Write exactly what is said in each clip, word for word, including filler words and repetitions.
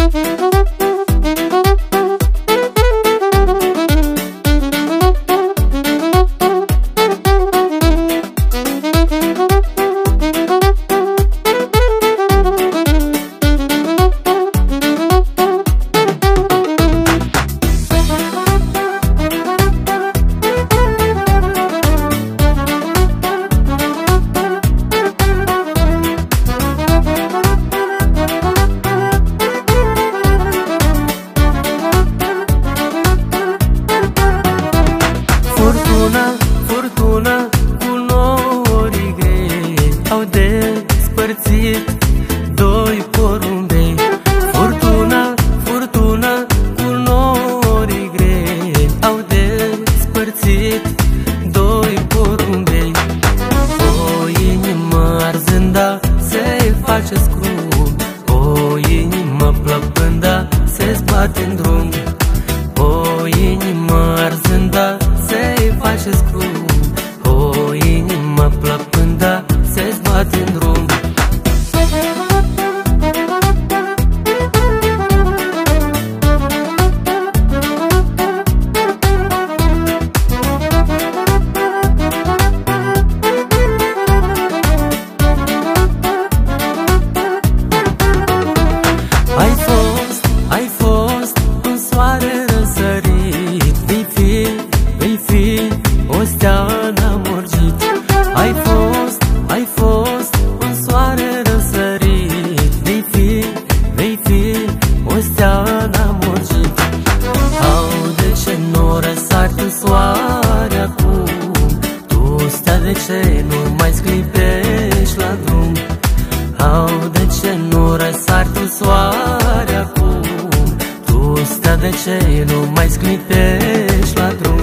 Furtuna, furtuna cu nori grei au despărțit doi porumbei. Furtuna, furtuna cu nori grei au despărțit doi porumbei. O inimă arzând-a se face scrum, o inimă plăpând-a se zbate în drum. O inimă arzând-a se face scrum, o inimă plăpând-a se zbate în drum. Ai fost, ai fost un soare răsărit, vei fi, vei fi o stea n-amorgit. Ai fost, ai fost un soare răsărit, vei fi, vei fi o stea n-amorgit. Au, de ce nu răsari tu soare acum? Tu, stea, de ce nu mai sclipești la drum? Au, de ce nu răsari tu soare acum? Tu, stea, de ce nu mai sclipești la drum?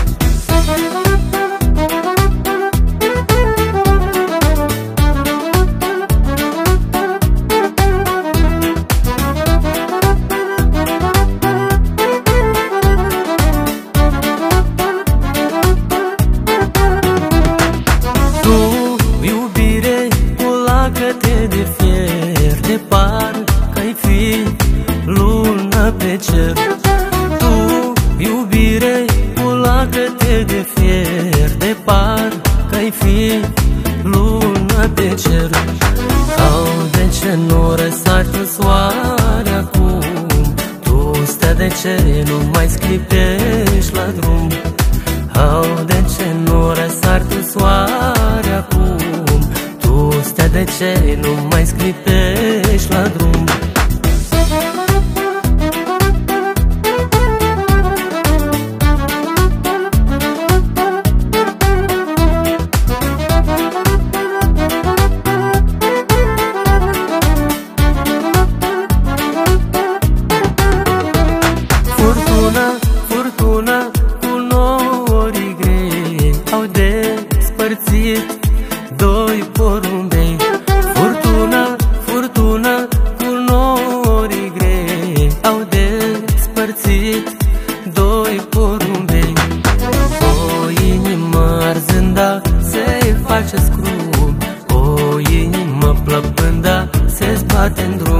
De fier, de parcă-i fi lună pe cer. Tu, iubire, culagă-te de fier, de parcă-i fi lună pe cer. Au, de ce nu răsari tu soare acum? Tu, stea, de ce nu mai sclipești la drum? Au, de ce nu răsari tu soare acum? Tu, stea, de ce nu mai sclipești la drum? Furtuna, furtuna cu nori grei au despărțit doi porumbei. Furtuna, furtuna cu nori grei au despărțit doi porumbei. O inimă arzând-a se face scrum, o inimă plăpând-a se zbate în drum.